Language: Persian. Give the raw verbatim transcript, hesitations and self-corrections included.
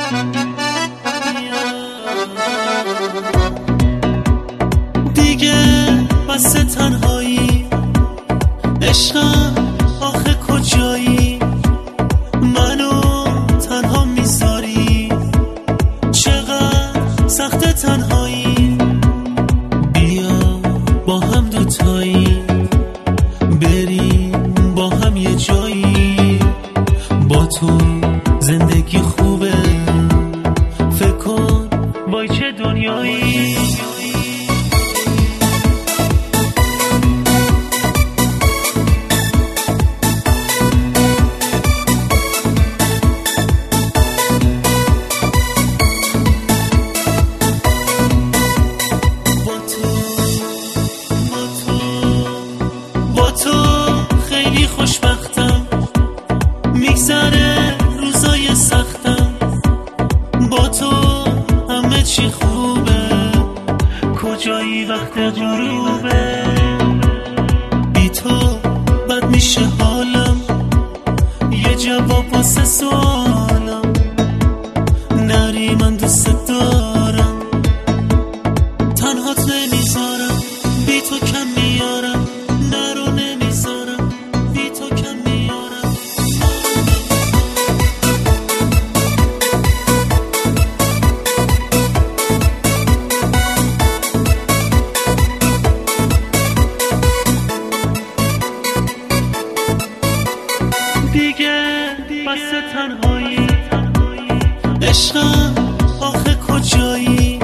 دیگه بس تنهایی، عشقم آخه کجایی؟ منو تنها میذاری، چقدر سخت تنهایی. بیا با هم دوتایی، بریم با هم یه جایی. با تو زندگی خوبه، فکر کن وای چه دنیایی. با تو خیلی خوشبختم، میگذره روزای سختم. با تو همه چی خوبه، کجایی وقت غروبه؟ بی تو بد میشه حالم، یه جواب واسه سوالم. نری من دوست دارم، تنهات نمیذارم، بی تو کم میارم. نرو نمیذارم، بی تو کم میارم. دیگه بس تنهایی، عشقم آخه کجایی؟